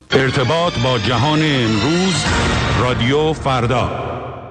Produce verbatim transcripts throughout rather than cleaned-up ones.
ارتباط با جهان امروز، رادیو فردا.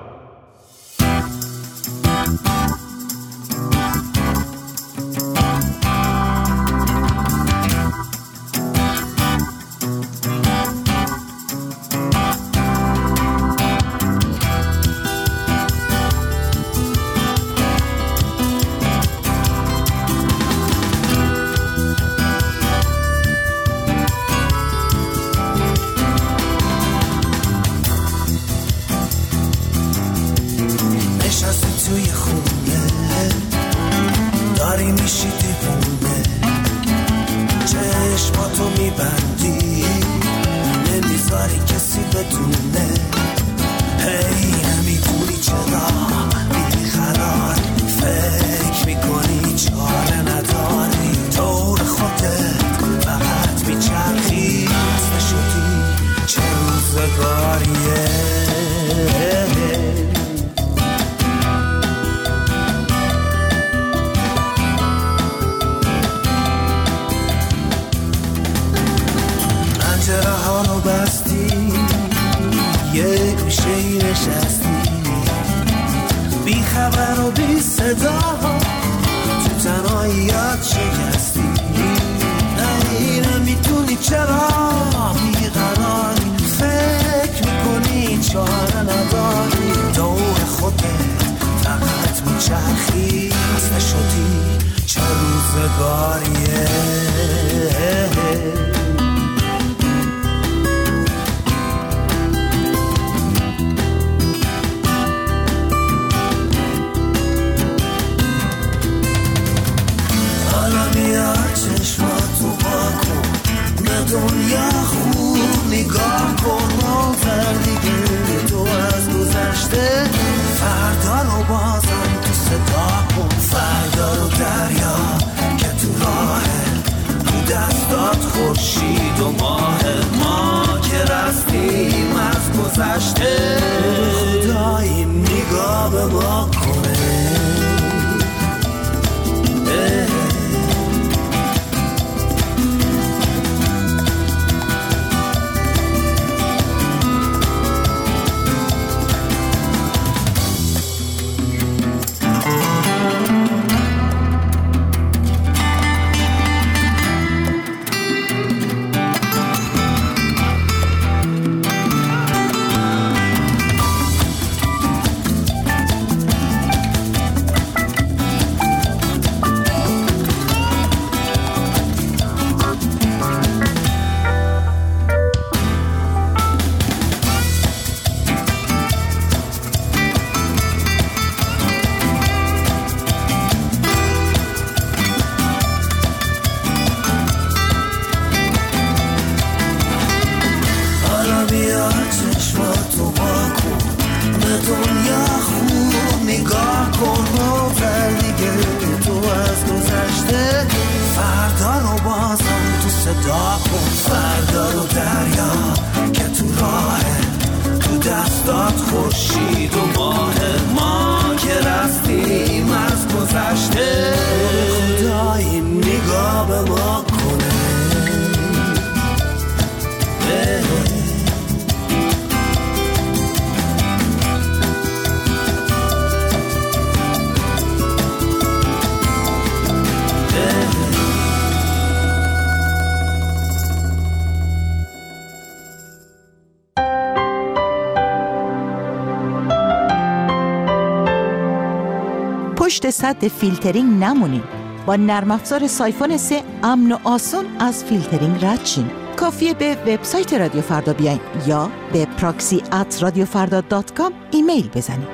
پشت سد فیلترینگ نمونین. با نرم افزار سایفون سه امن و آسون از فیلترینگ رد شین. کافیه به وبسایت رادیو فردا بیاین یا به پراکسی ات رادیو فردا دات کام ایمیل بزنید.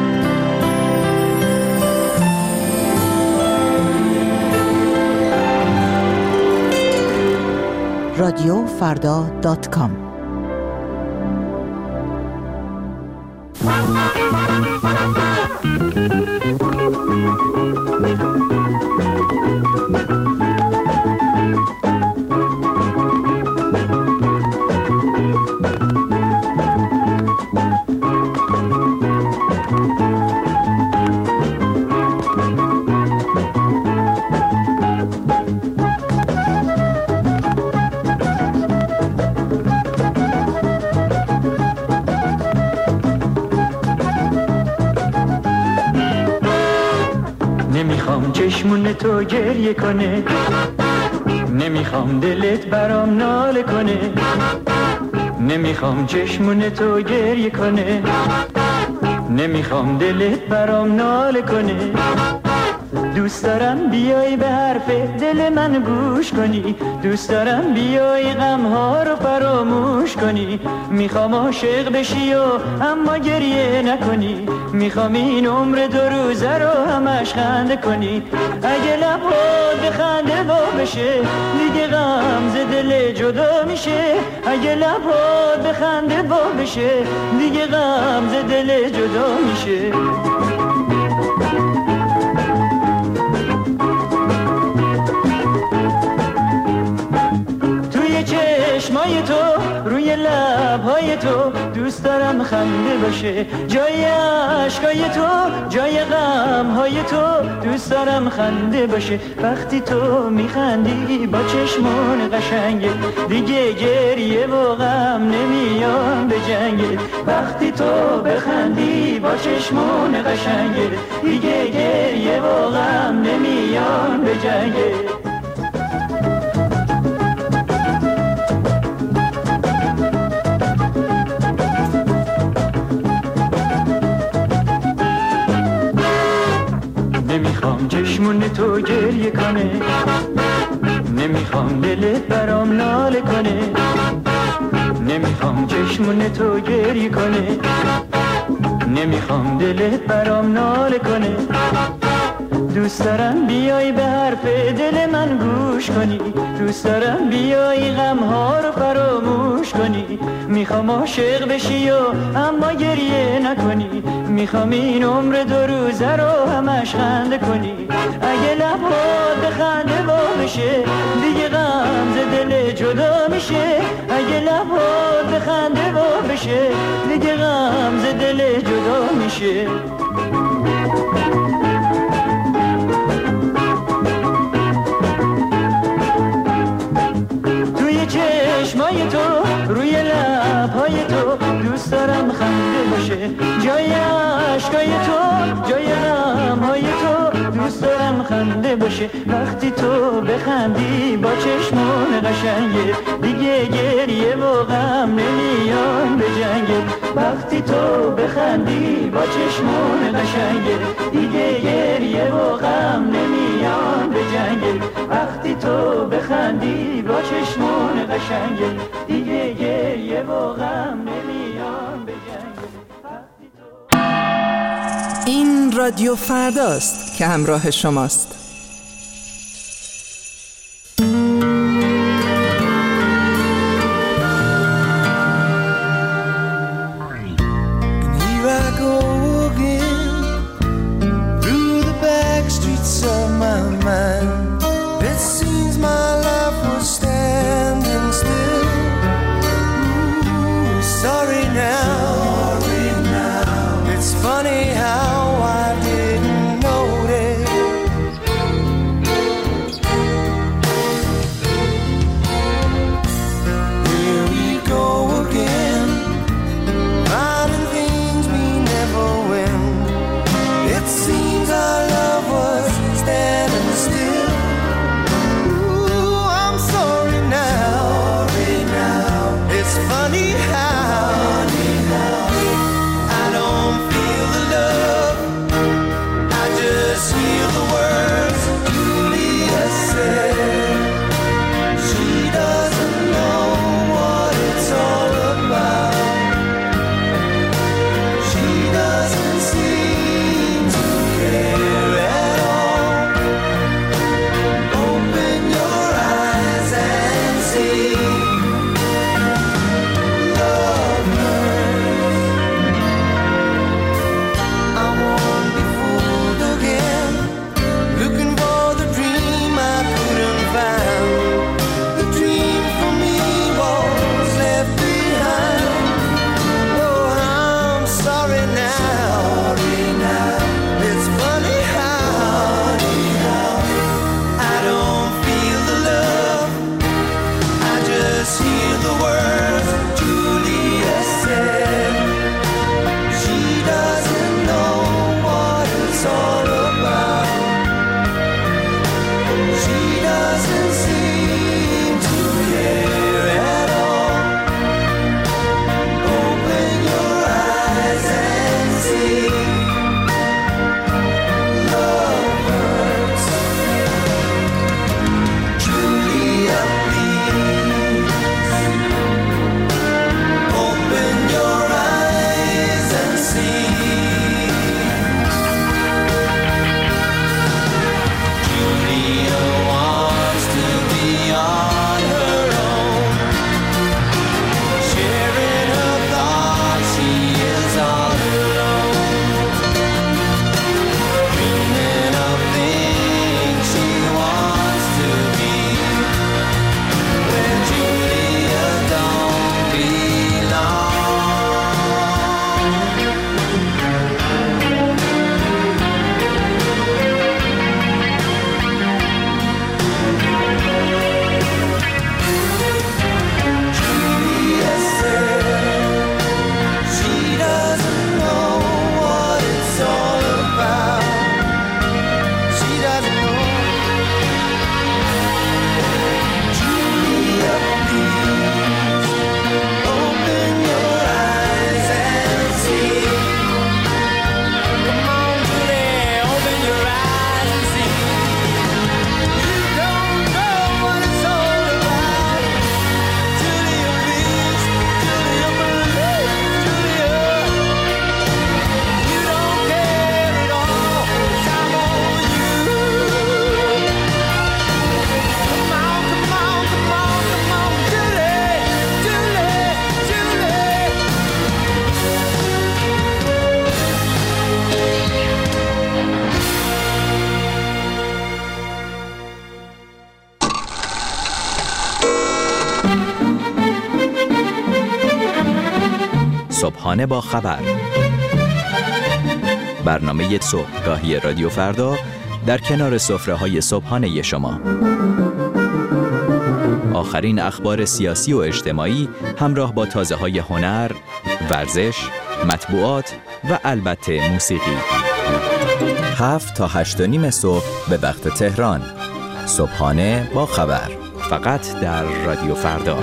رادیو فردا دات کام. چشمون تو گریه کنه، نمیخوام دلت برام ناله کنه، نمیخوام چشمون تو گریه کنه، نمیخوام دلت برام ناله کنه. دوست دارم بیای به حرف دل من گوش کنی، دوست دارم بیای غمها رو فراموش کنی. میخوام عاشق بشی و اما گریه نکنی، میخوام این عمر دو روزه رو همش خنده کنی. اگه لبات بخنده وا بشه دیگه غم ز دل جدا میشه، اگه لبات بخنده وا بشه دیگه غم ز دل جدا میشه. چشمای تو روی لبهای تو دوست دارم خنده باشه، جای عشقای تو جای غمهای تو دوست دارم خنده باشه. وقتی تو میخندی با چشمون قشنگه دیگه گریه و غم نمیان به جنگه. وقتی تو بخندی با چشمون قشنگه دیگه گریه و غم نمیان به جنگه. نمیخوام چشمون تو گریه کنه، نمیخوام دلت برام ناله کنه، نمیخوام چشمون تو گریه کنه، نمیخوام دلت برام ناله کنه. دوست دارم بیای به حرف دل من گوش کنی، دوست دارم بیای غمها رو فراموش کنی. میخوام عاشق بشی و اما گریه نکنی، میخوام این عمر دو روزه رو همش خنده کنی. اگه لبات بخنده وا بشه دیگه غم ز دل جدا میشه، اگه لبات بخنده وا بشه دیگه غم ز دل جدا میشه. چشمای تو روی لبهای تو دوست دارم خنده باشه، جای عشقای تو جای غمهای تو دوست دارم خنده باشه. وقتی تو بخندی با چشمون قشنگه دیگه گریه و غم نمیان به جنگه. وقتی تو بخندی با چشمون قشنگه دیگه گریه و غم نمیان به جنگه. وقتی تو بخندی با چشمون قشنگه دیگه گریه و غم نمیان به جنگه. این رادیو فرداست که همراه شماست. صبحانه با خبر، برنامه صبحگاهی رادیو فردا در کنار سفره‌های صبحانه شما. آخرین اخبار سیاسی و اجتماعی همراه با تازه‌های هنر، ورزش، مطبوعات و البته موسیقی. هفت تا هشت و نیم صبح به وقت تهران. صبحانه با خبر، فقط در رادیو فردا.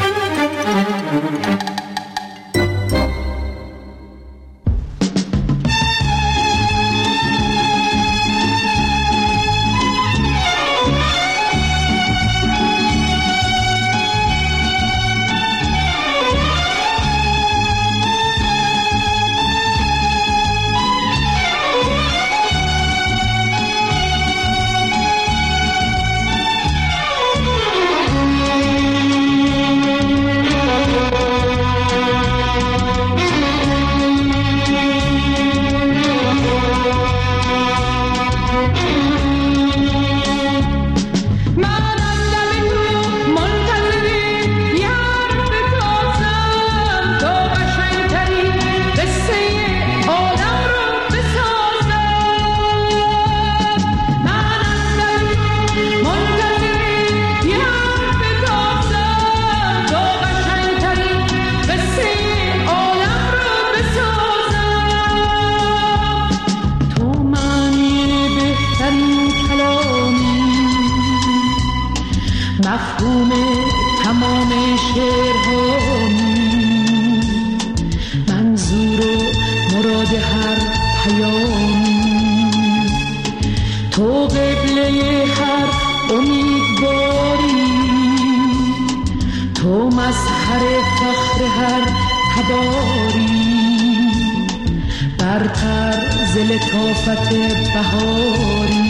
مفهوم تمام شعرهایی، منظور و مراد هر پیامی، تو قبله هر امیدواری، تو مظهر فخر هر تباری، برتر ز لطافت بهاری.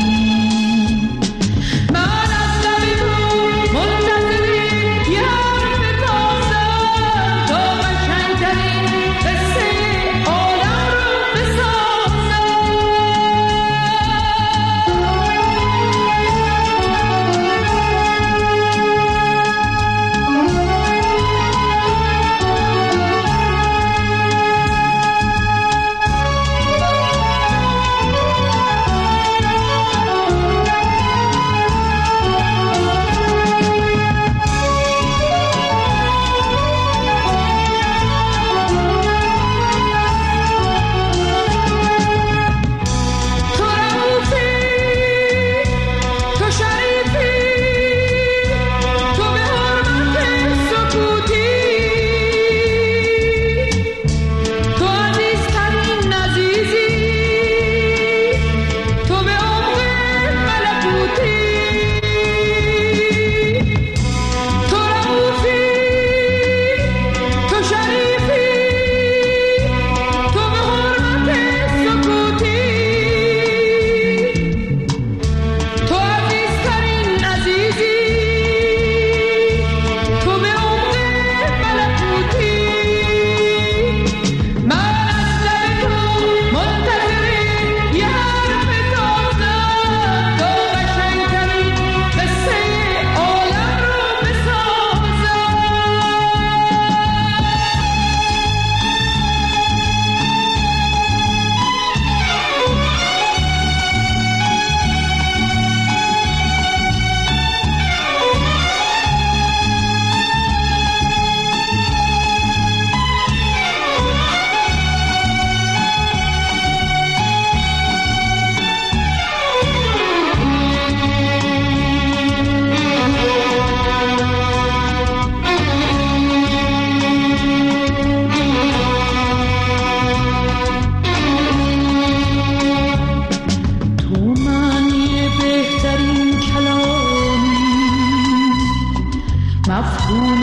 مفهوم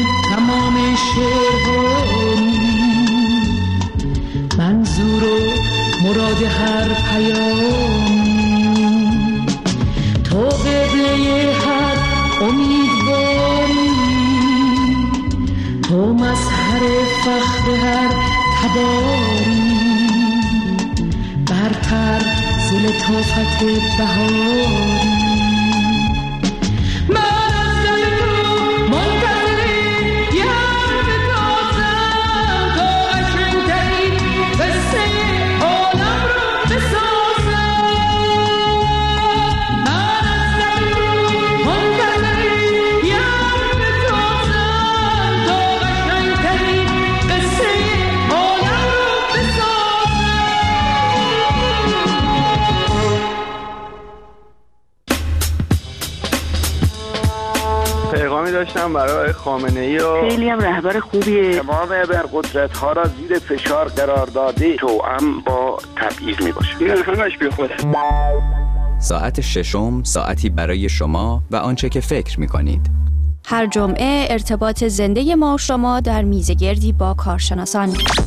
تمام شعرهایی، منظور و مراد هر پیامی، تو قبله هر امیدواری، تو مظهر فخر هر تباری، برتر ز لطافت بهاری. منتظری یه حرف تازه، تو قشنگ داشتم برای خامنه‌ای و خیلی هم رهبر خوبیه. تمام ابرقدرت‌ها را زیر فشار قرار داده، توأم با تبعیض میباشه. این همش بی خوده. ساعت ششم ساعتی برای شما و آنچه که فکر می‌کنید. هر جمعه ارتباط زنده ما و شما در میزگردی با کارشناسان.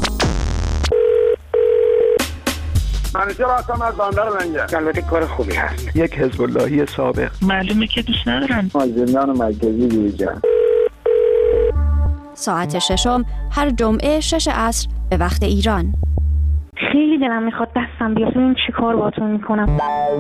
منیجر هستم از بندر منجر. البته کار خوبی هست. یک حزب اللهی سابق. معلومه که دوست ندارن. زندان مرکزی دیجا. ساعت ششم هر جمعه شش عصر به وقت ایران. خیلی دلم میخواد دستم بیاد ببینم چی کار باهاتون میکنم.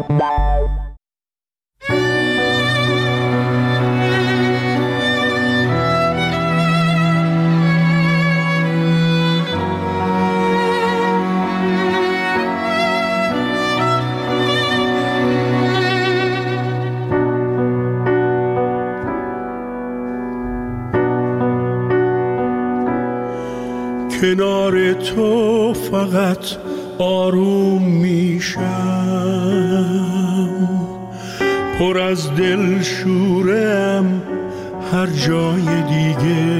کنار تو فقط آروم میشم، پر از دل شورم هر جای دیگه.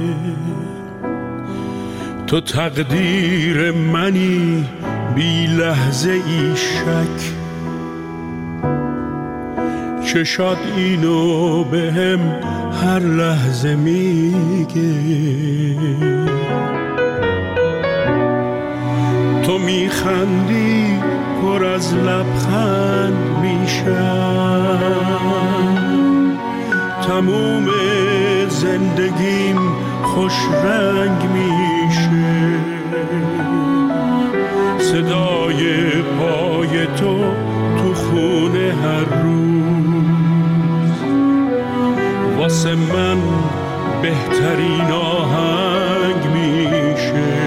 تو تقدیر منی بی لحظه ای شک، چشات اینو به هم هر لحظه میگه. تو میخندی پر از لبخند میشم، تموم زندگیم خوش رنگ میشه. صدای پای تو تو خونه هر روز واسه من بهترین آهنگ میشه.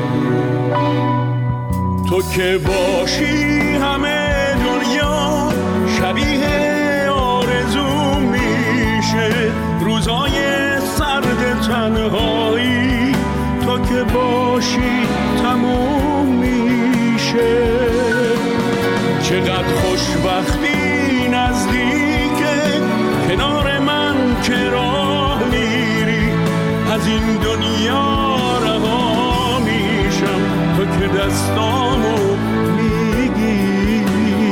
تو که باشی همه دنیا شبیه آرزو میشه. روزای سرد تنهایی تو که باشی تموم میشه. چقدر خوشبختی نزدیکه کنار من که راه میری. از این دنیا رها میشم تو که دستامو میگیری.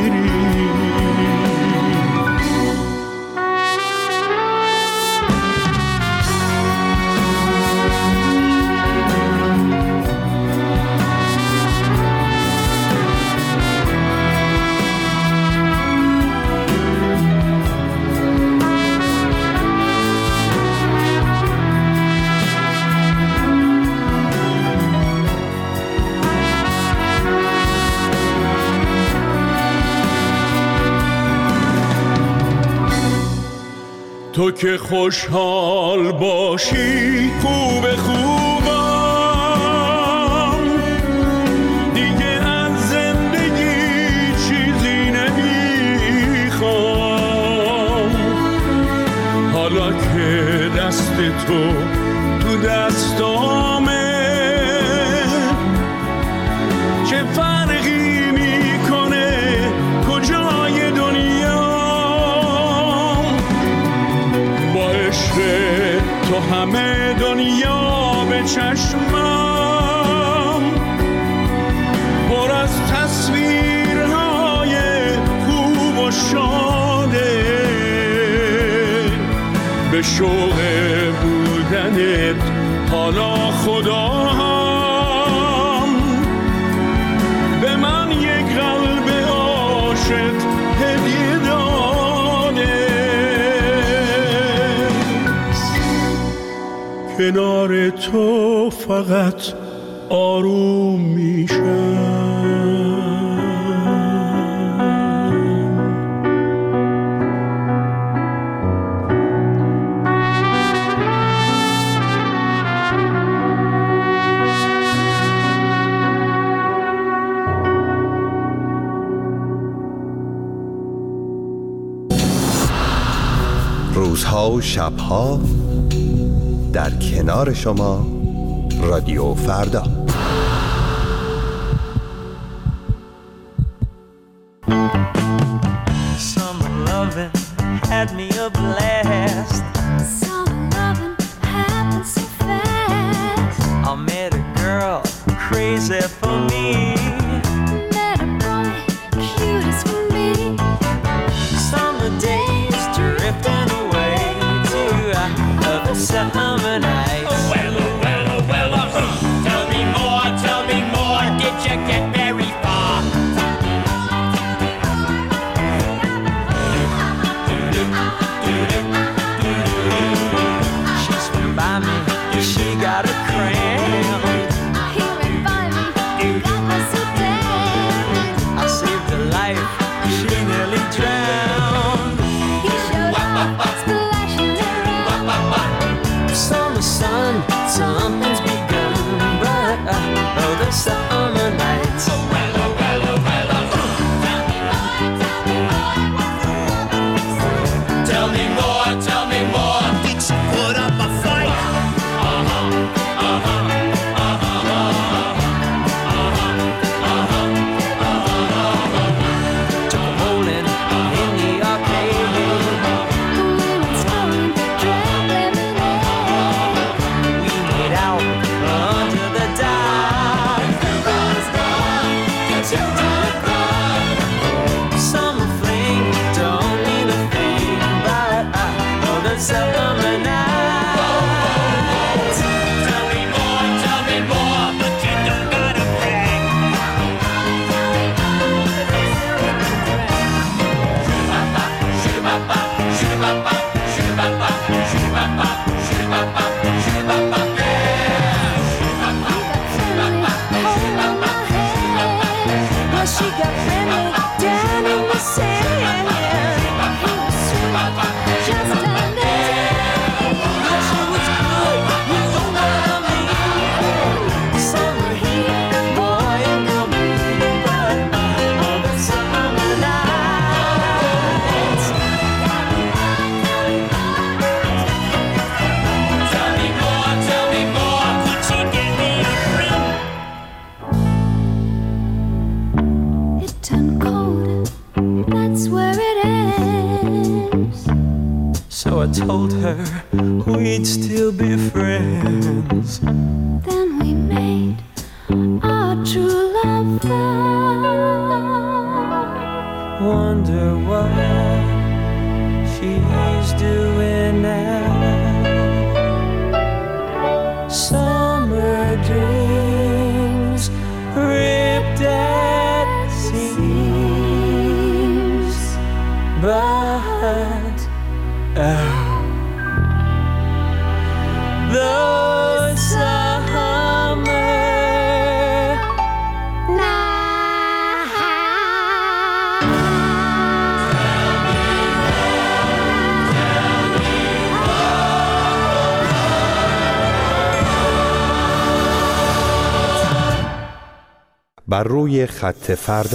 تو که خوشحال باشی خوب خوبم، دیگه از زندگی چیزی نمیخوام. حالا که دست تو تو دستامه چه فرقی میکنه کجای دنیا. تو همه دنیا به چشمم پر از تصویرهای خوب و شاده. به شوق بودنت حالا خدا هم به من یک قلب عاشق هدیه داده. کنار تو فقط آروم میشم. روزها و شبها در کنار شما رادیو فردا. Summer loving had me a blast. Summer crazy for me. Met a boy, cute as can be. Summer days drifting away to uh, other summer nights. Oh, well, oh, well, oh, well, oh, uh, tell me more, tell me more. Did you get very far? She swam by me, she got a cramp. He ran by me, got my so damn. I saved her life, she nearly drowned. He showed up, splashing around. Summer sun, something's begun, but uh, oh, the summer nights. Oh, well, oh, well, oh, well, oh, uh, tell me more, tell me more. Did she put up a fight? Uh-huh, uh-huh, uh-huh, uh-huh, uh-huh, uh-huh. Took a bowling in the arcade. The women smoking, drank lemonade. We made out under the dock. Summer fling, don't mean a thing, but uh, oh, the summer nights. Tell me more, tell me more, but you don't gotta brag. Shoot-a-bop, shoot-a-bop, shoot-a-bop, shoot-a-bop, shoot-a-bop, shoot-a-bop, Well, she got friendly down in the sand. He was sweet, just a little. Well, she was good, you know what I mean. Summer heat, boy, and girl meet, but uh, oh, the summer nights. tell me more, tell me more. Could she give me a ring? It turned cold, that's where it ends. So I told her we'd still be friends. Then we made our true love vow. Wonder what she's doing now. Summer dreams ripped at seams, but oh, the summer بر روی خط فردا.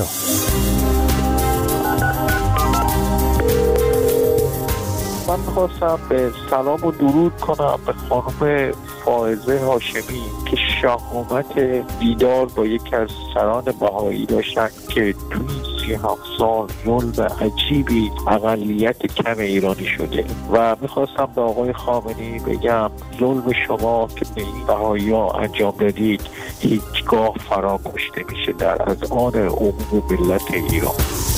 من میخواستم به سلام و درود کنم به خانم فائزه هاشمی که شهامت دیدار با یکی از سران بهایی داشتن که توی سی هفت سال ظلم عجیبی اقلیت کم ایرانی شده و میخواستم به آقای خامنه‌ای بگم ظلم شما که به این بهایی ها انجام دادید هیچگاه فراموش نمیشه در از آن عموم ملت ایران.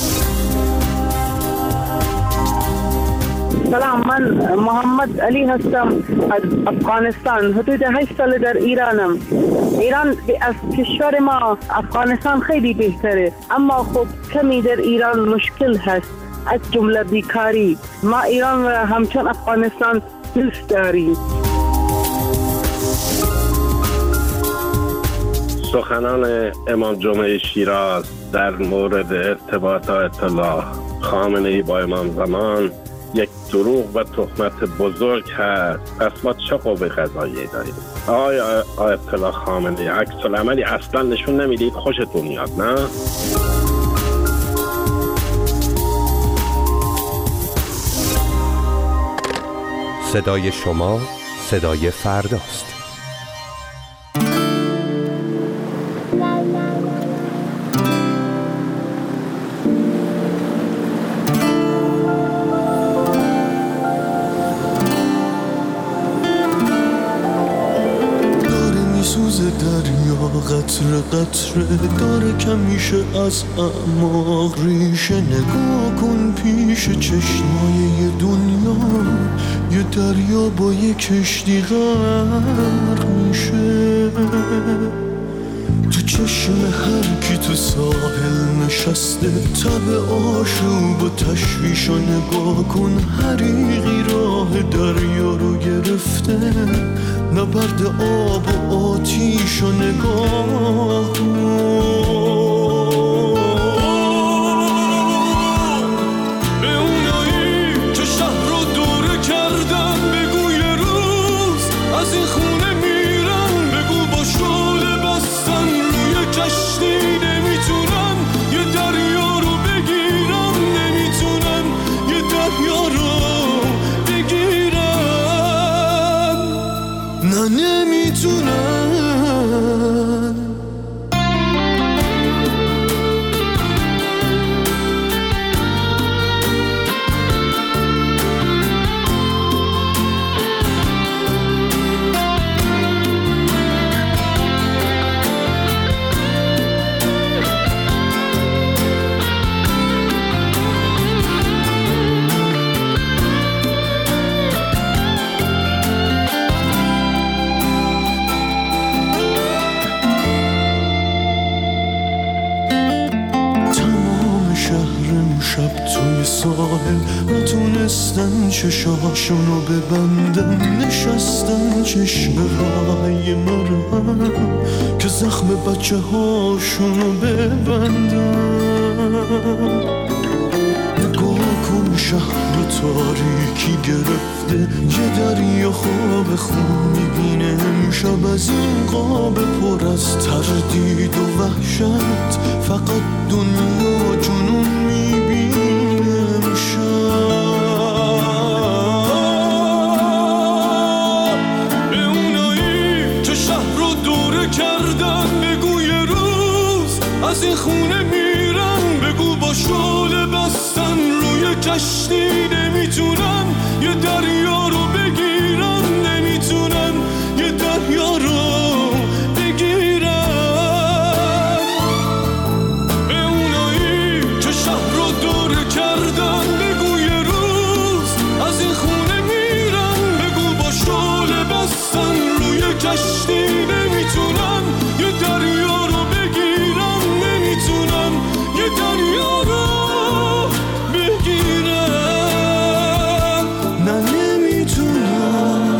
سلام، من محمد علی هستم از افغانستان. حدود هشت سال در ایرانم. ایران از کشور ما افغانستان خیلی بهتره، اما خب کمی در ایران مشکل هست، از جمله بیکاری. ما ایران و همچون افغانستان دوست داریم. سخنان امام جمعه شیراز در مورد ارتباط آیت الله خامنه‌ای با امام زمان یک دروغ و تهمت بزرگ هست. پس ما چه قوه قضاییه داریم؟ آقای آیت الله خامنه‌ای عکس العملی اصلا نشون نمیدید، خوشتون میاد نه؟ صدای شما صدای فرداست. سوز دریا قطره قطره داره کمیشه از اعماق ریشه. نگاه کن پیش چشمای دنیا یه دریا با یه کشتی غرق میشه. تو چشم هر کی تو ساحل نشسته تب آشوب و تشویش رو نگاه کن. حریقی راه دریا رو گرفته نبرد آب و آتیش رو نگاه کن. به اونایی که شهر رو دوره کردن بگو یه روز از این خونه میرن. بگو با شعله بستن روی کشتی نمیتونن یه دریا رو بگیرن. نمیتونن یه دریا رو بگیرن. نه نمیتونن. ساحل نتونستن چشاشونو ببندن. نشستن چشم رای مرم که زخم بچه هاشونو ببندن. نگاه کن شهر تاریکی گرفته یه دریا خواب خون میبینه امشب. از این قاب پر از تردید و وحشت فقط دنیا جنون میبینه. به اونایی که شهر رو دوره کردن بگو یه روز از این خونه میرن. بگو با شعله بستن روی کشتی نمیتونن یه دریا رو بگیرن. نمیتونن یه دریا رو بگیرن. به اونایی که شهر رو دوره کردن بگو یه روز از این خونه میرن. بگو با شعله بستن روی کشتی نمیتونن یه دریا رو بگیرن. نمیتونن یه دریا رو بگیرن. نه نمیتونن.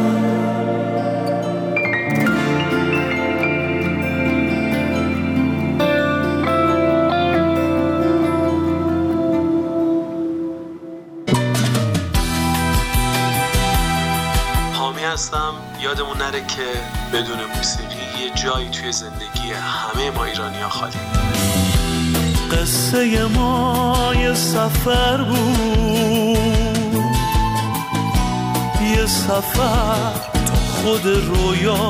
هستم. یادمون نره که بدون موسیقی یه جایی توی زندگی همه ما ایرانی‌ها خالی. قصه ما یه سفر بود، یه سفر تو خود رویا.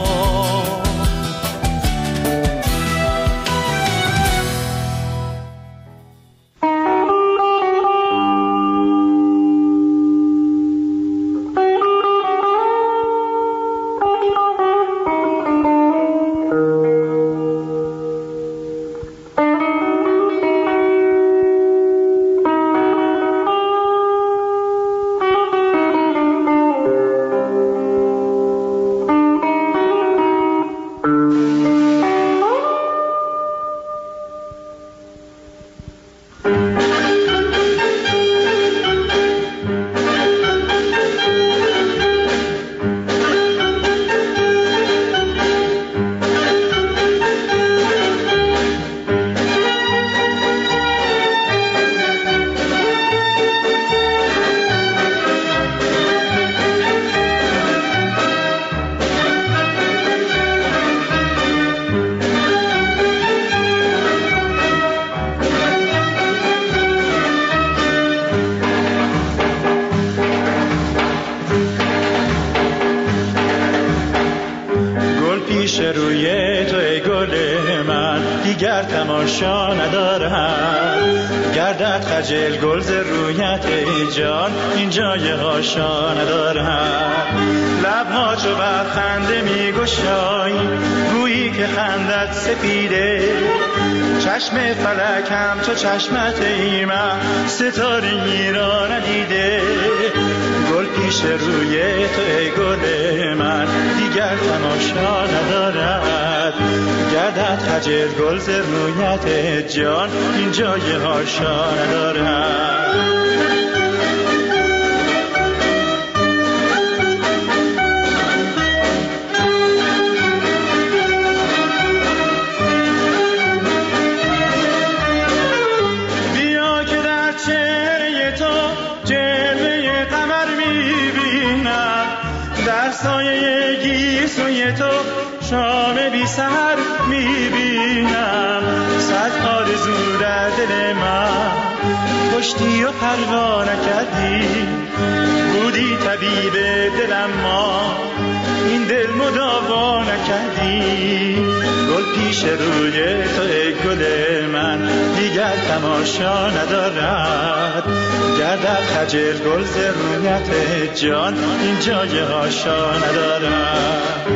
دیگر تماشا ندارم، گردد خجل گل ز رویت ای جان، این جای هاشا ندارم. لبها چو بر خنده می گشایی، رویی که خندت سپیده، چشم فلک هم تو چشمت ایمن ستارگی را ندیده. گل پیش روی تو ای گل من دیگر تماشا ندارد، گردد خجل گل ز رویت جان این جای هاشا ندارد. سایه گیسوی تو شام بی سحر میبینم، صد آرزو در دل من کشتی و پروا نکردی. بودی طبیب دلم ما این دل مداوا نکردی. گل پیش روی تو ای گل من دیگر تماشا ندارد، گردد خجل گل ز رویت جان این جای هاشا ندارد.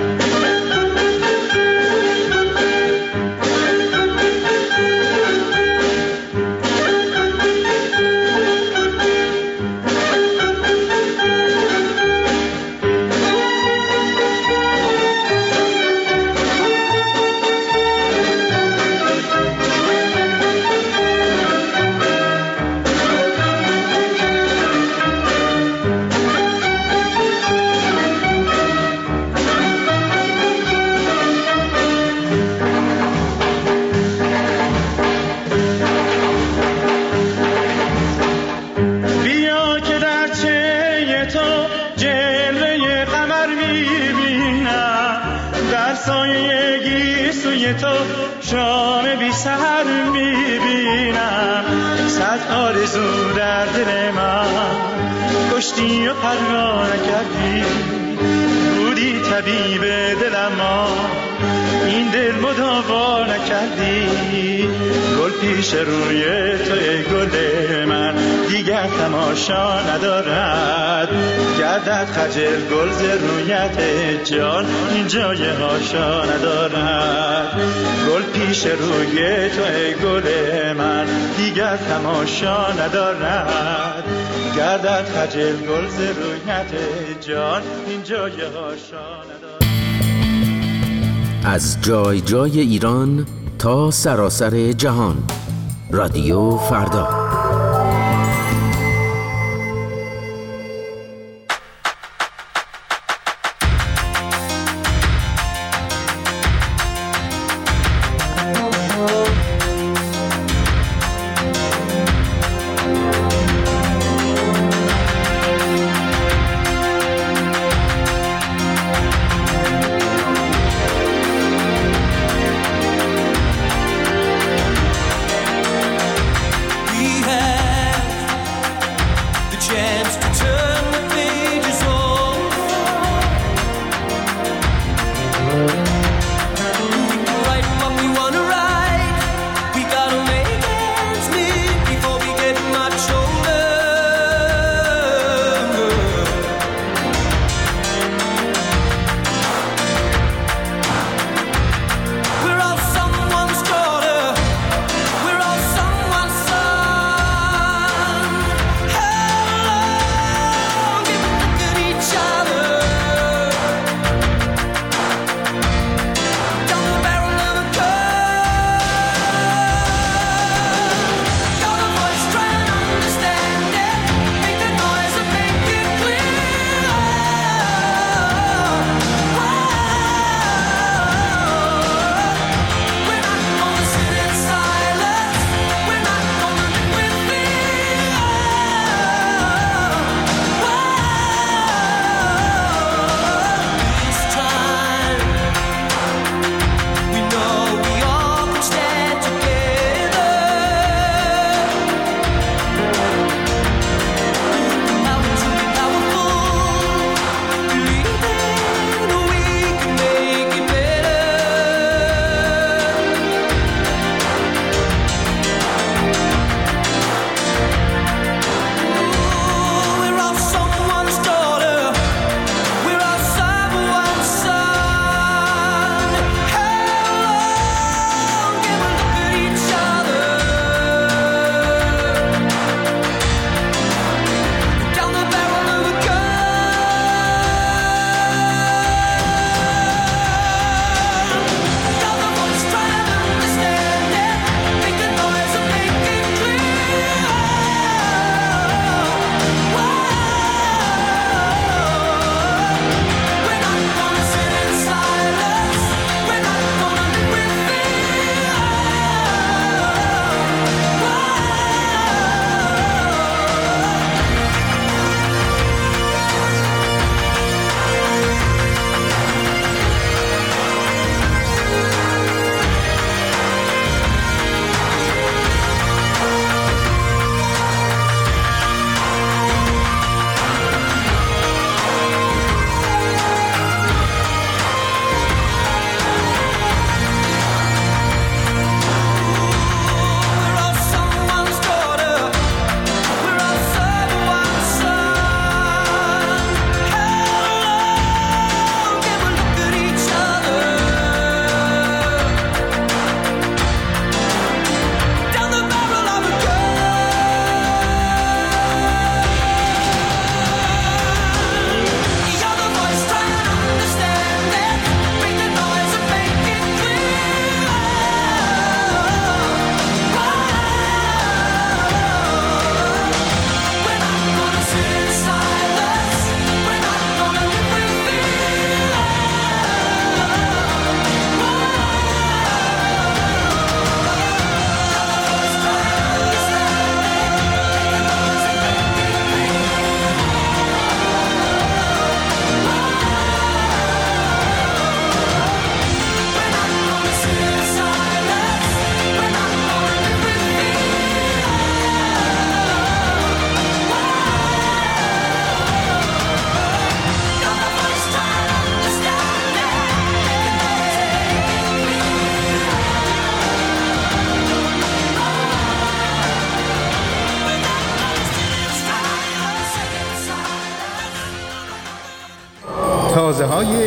تو شام بی سحر میبینم، صد آرزو در دل من کشتی و پروا نکردی. بودی طبیب دلم ما این دل مداوا نکردی. گل پیش روی تو ای گل من دیگر تماشا ندارد، گردد خجل گل ز رویت جان این جای هاشا ندارد. گل پیش روی تو ای گل من دیگر تماشا ندارد، گردد خجل گل ز رویت جان این جای هاشا ندارد. از جای جای ایران تا سراسر جهان، رادیو فردا. بی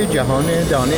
جهان دانش.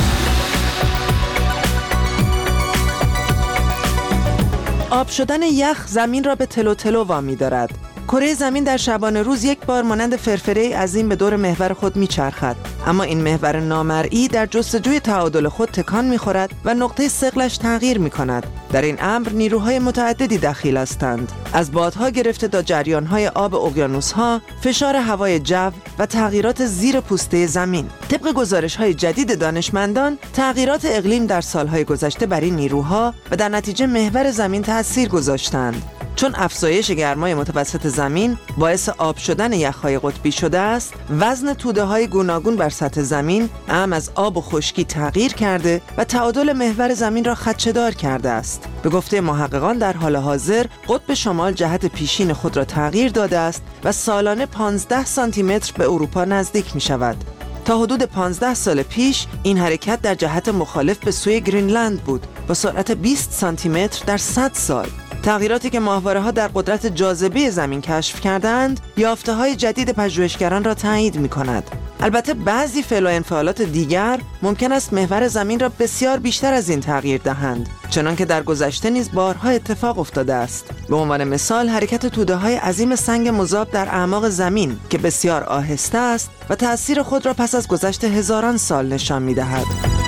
آب شدن یخ زمین را به تلو تلو وامی دارد. کره زمین در شبانه روز یک بار مانند فرفره عظیم به دور محور خود میچرخد، اما این محور نامرئی در جستجوی تعادل خود تکان میخورد و نقطه ثقلش تغییر میکند. در این امر نیروهای متعددی دخیل هستند، از بادها گرفته تا جریانهای آب اقیانوس‌ها، فشار هوای جو و تغییرات زیر پوسته زمین. طبق گزارش‌های جدید دانشمندان، تغییرات اقلیم در سالهای گذشته بر این نیروها و در نتیجه محور زمین تأثیر گذاشتند. چون افزایش گرمای متوسط زمین باعث آب شدن یخ‌های قطبی شده است، وزن توده‌های گوناگون بر سطح زمین اعم از آب و خشکی تغییر کرده و تعادل محور زمین را خدشه‌دار کرده است. به گفته محققان در حال حاضر قطب شمال جهت پیشین خود را تغییر داده است و سالانه پانزده سانتی متر به اروپا نزدیک می شود. تا حدود پانزده سال پیش این حرکت در جهت مخالف به سوی گرینلند بود با سرعت بیست سانتی متر در صد سال. تغییراتی که ماهواره‌ها در قدرت جاذبه زمین کشف کردند، یافته‌های جدید پژوهشگران را تایید می‌کند. البته بعضی فعل و انفعالات دیگر ممکن است محور زمین را بسیار بیشتر از این تغییر دهند، چنانکه در گذشته نیز بارها اتفاق افتاده است. به عنوان مثال حرکت توده‌های عظیم سنگ مذاب در اعماق زمین که بسیار آهسته است و تأثیر خود را پس از گذشت هزاران سال نشان می‌دهد.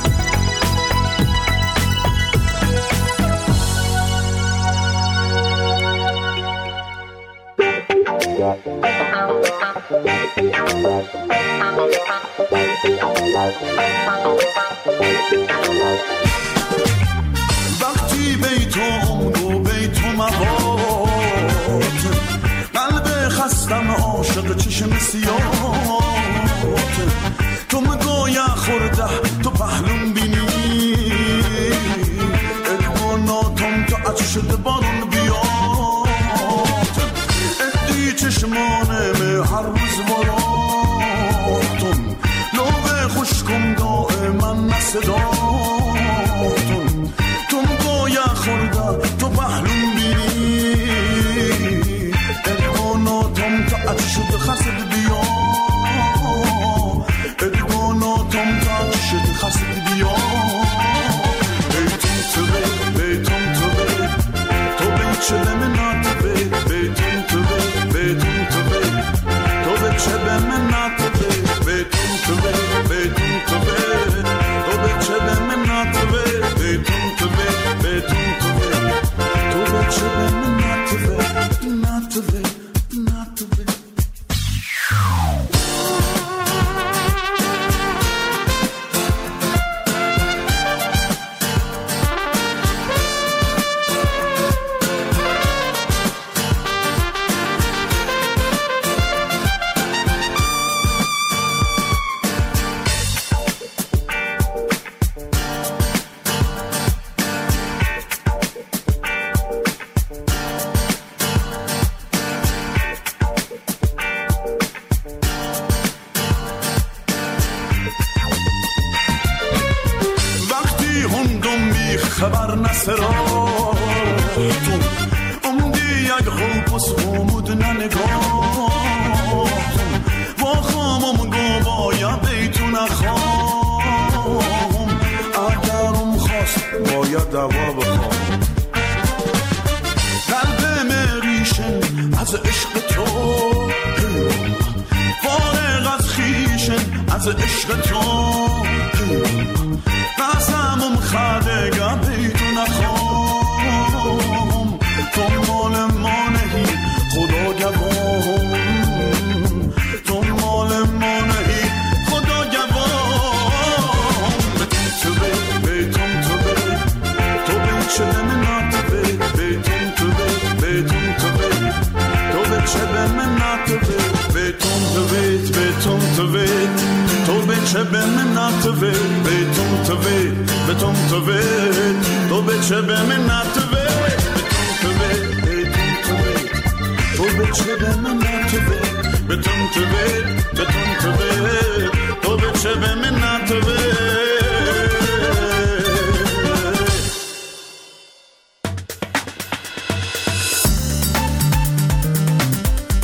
وقتی بیتم گو بیتم مواد، قلب خستم عاشق چشم سیاد، تو مگویا خورده تو پهلون بینی، ادواناتم تو عطش شده بارون بیاد، ادی چشمانم هر روز مراتم، لوه خوشکم دائما نصداتم، تو مگویا خورده تو پهلون بینی، ادواناتم تو عطش شده خسد بیا، ادواناتم تو عطش شده خسد بیا، بیتم تو بی بیتم تو بی تو بی چه من ناتبه، بیتم تو بی بیتم تو بی تو بی چه من ناتبه، بیتم تو بی بیتم تو بی تو بی چه من ناتبه، بیتم تو بی بیتم تو بی تو بی چه من ناتبه ناتبه ناتبه. خبر نسراتون امدی یک خوبس خومود ننگاتون با خامم گو بایا بیتون اخوام اگرم خواست باید دوا بخوام قلب مریشن از عشق تو فارغ از خیشن از عشق تو قسمم خدگا بیتون اخوام تو مال ما نهی خدا گوام تو مال ما نهی خدا گوام بیتون تو بی بیتون تو بی تو بی چه من ناتبه بیتون تو بی بیتون تو بی تو بی چه من ناتبه بیتون تو بی بیتون تو بی تو به چه به من ناتوه بیتون توه بیتون توه تو به چه به من ناتوه بیتون توه تو به چه به من ناتوه بیتون توه بیتون توه تو به چه به من ناتوه.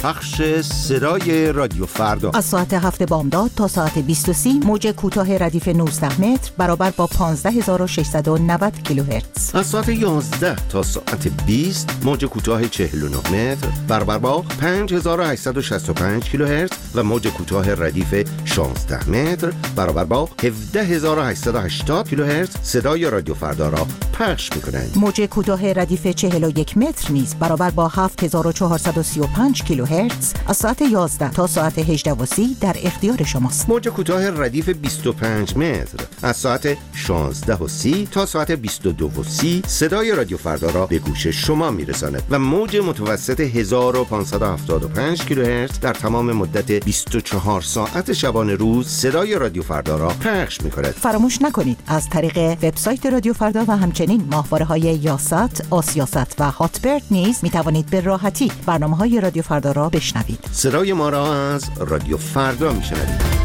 پخش صدای رادیو فردا از ساعت هفت بامداد تا ساعت بیست و سه موج کوتاه ردیف نوزده متر برابر با پانزده هزار و ششصد و نود کیلوهرتز. از ساعت یازده تا ساعت بیست موج کوتاه چهل و نه متر برابر با پنج هزار و هشتصد و شصت و پنج کیلوهرتز و موج کوتاه ردیف شانزده متر برابر با هفده هزار و هشتصد و هشتاد کیلوهرتز صدای رادیو فردا را پخش می‌کنند. موج کوتاه ردیف چهل و یک متر نیز برابر با هفت هزار و چهارصد و سی و پنج کیلوهرتز از ساعت یازده تا ساعت هجده و سی در اختیار شماست. موج کوتاه ردیف بیست و پنج متر از ساعت شانزده و سی تا ساعت بیست و دو و سی صدای رادیو فردا را به گوش شما میرساند و موج متوسط هزار و پانصد و هفتاد و پنج کیلوهرتز در تمام مدت بیست و چهار ساعت شبانه روز صدای رادیو فردا را پخش می‌کند. فراموش نکنید از طریق وبسایت رادیو فردا و همچنین ماهواره‌های یاست، آسیاست و هاتبرد نیز می‌توانید به راحتی برنامه‌های رادیو فردا را بشنوید. صدای ما را از رادیو فردا می‌شنوید.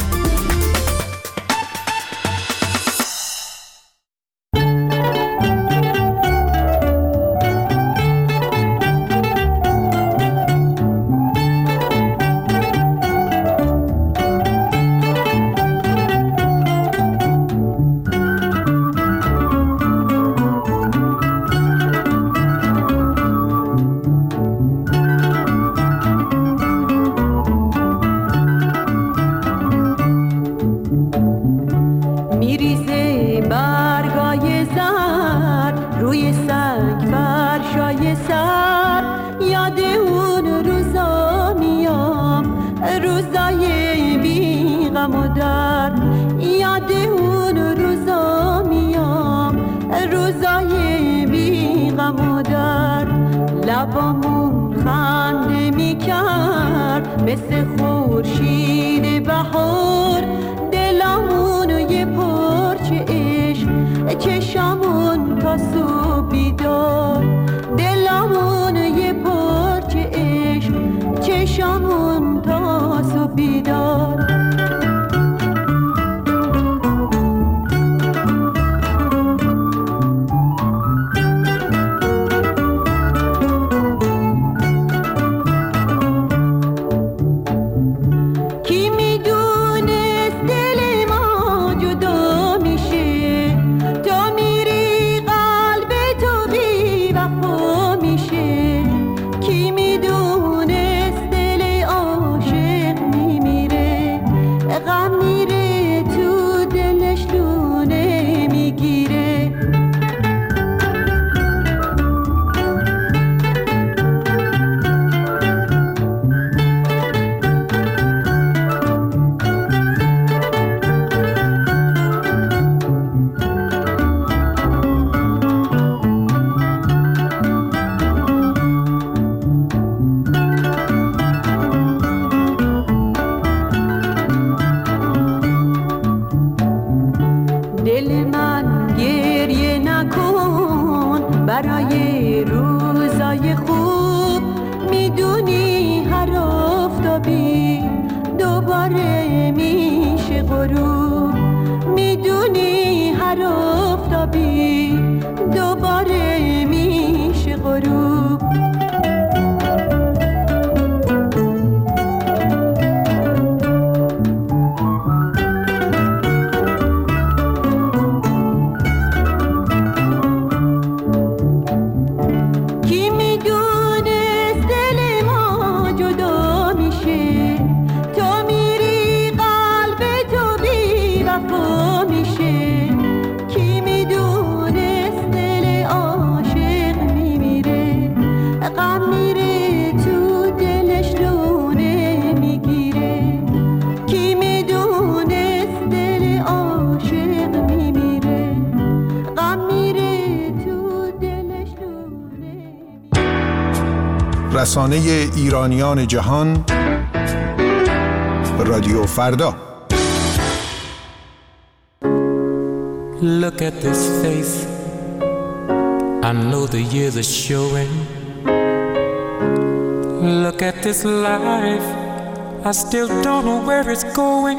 رسانه ایرانیان جهان رادیو فردا. Look at this face, I know the years are showing. Look at this life, I still don't know where it's going.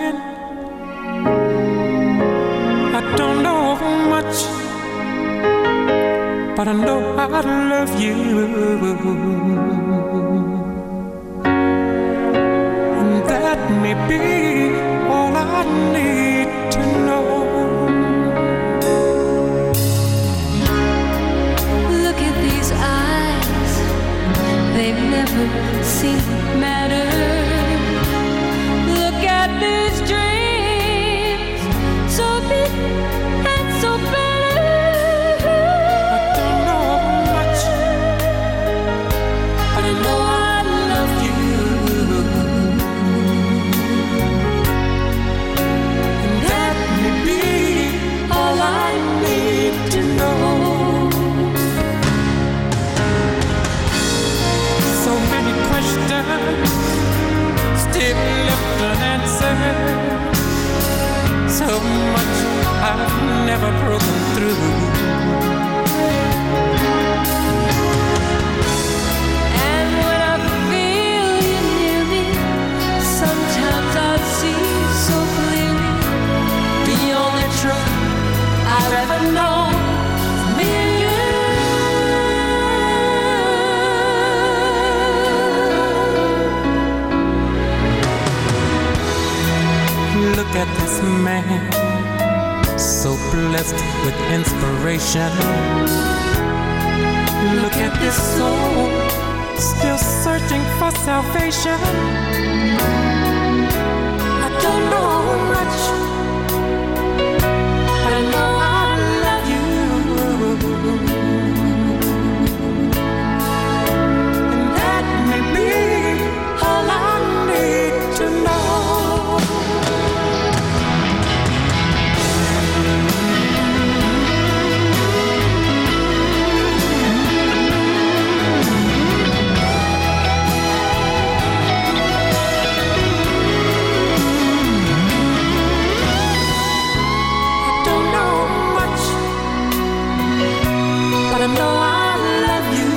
I don't know much, but I know I love you. me be all I need to know. Look at these eyes, they've never seen matter. Look at these dreams, so big and so better. I don't know much, but I know I love you. And that may be all I need to know. So many questions, still left unanswered. So much I've never broken through. And when I feel you near me, sometimes I see so clearly the only truth I've ever known. Me and you. Look at this man, so blessed with inspiration. Look at this soul, still searching for salvation. I don't know much, but I know I love you. And that may be all I need to know. I know I love you.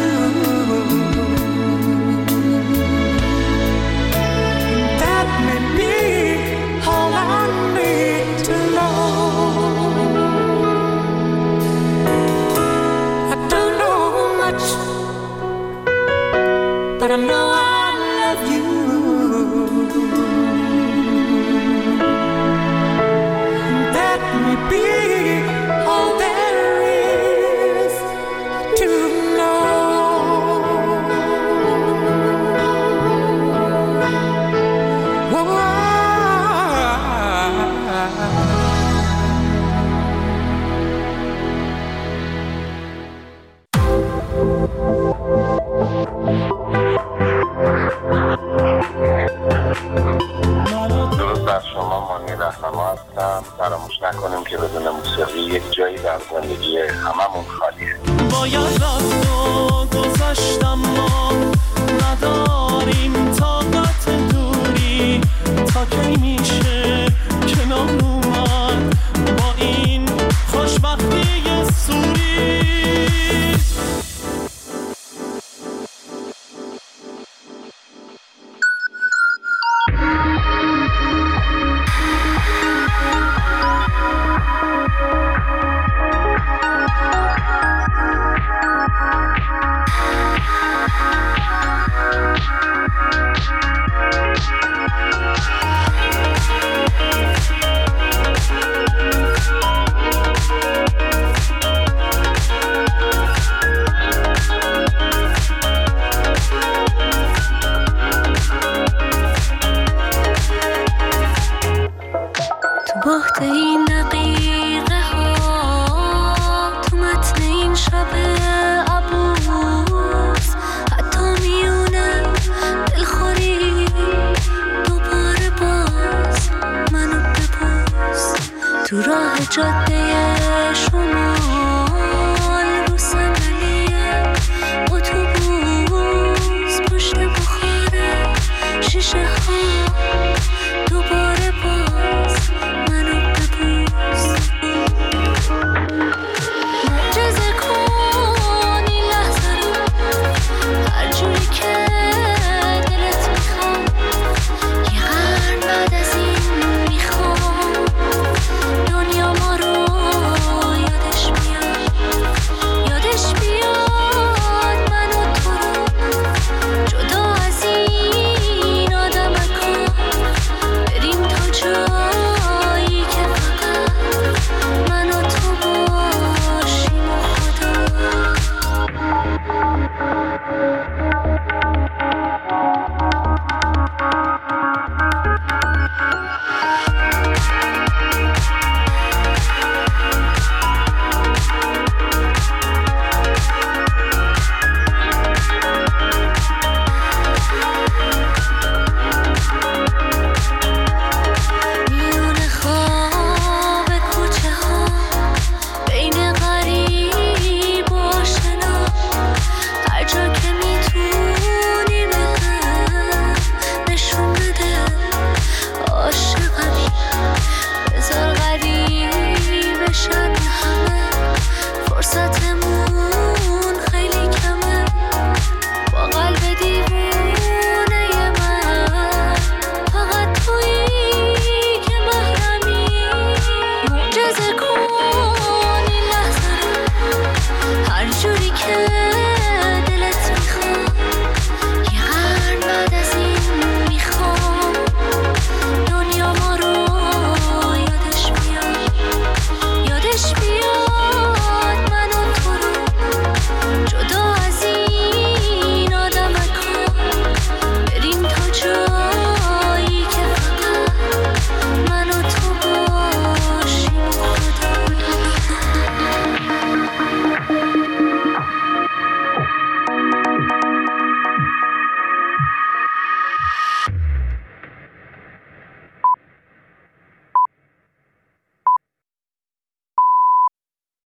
That may be all I need to know. I don't know much, but I know I love you. That may be all there is to know. Whoa. درود بر شما، مانی رهنما هستم. فراموش نکنیم که بدون موسیقی یک جایی در زندگی هممون خالیه. باید رفت و گذشتم، ما نداریم طاقت دوری. تا کی میشه کنار اومد با این خوشبختی سوری؟ بحت این دقیقه ها تو متن این شب عبوس، حتی میونه دلخوری دوباره باز منو ببوس تو راه جاده